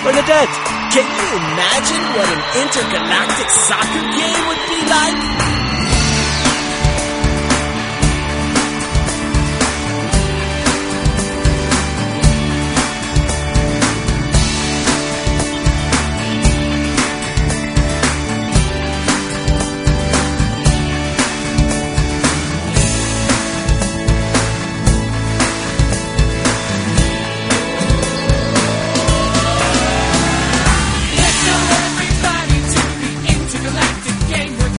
Bernadette, can you imagine what an intergalactic soccer game would be?